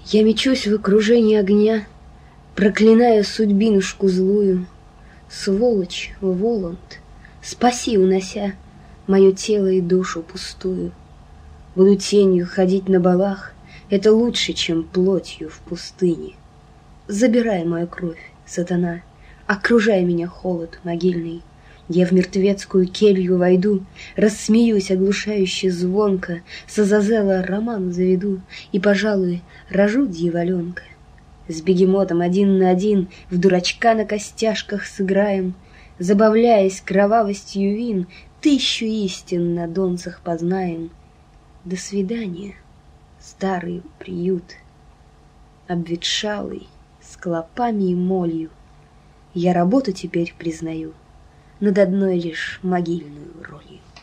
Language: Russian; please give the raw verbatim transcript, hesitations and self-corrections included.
Я мечусь в окружении огня, проклиная судьбинушку злую. Сволочь, Воланд, спаси, унося мое тело и душу пустую. Буду тенью ходить на балах, это лучше, чем плотью в пустыне. Забирай мою кровь, сатана, окружай меня холод могильный. Я в мертвецкую келью войду, рассмеюсь оглушающе звонко, с Азазела роман заведу и, пожалуй, рожу дьяволенка. С бегемотом один на один в дурачка на костяшках сыграем, забавляясь кровавостью вин, тысячу истин на донцах познаем. До свидания, старый приют, обветшалый, с клопами и молью. Я работу теперь признаю над одной лишь могильную ролью.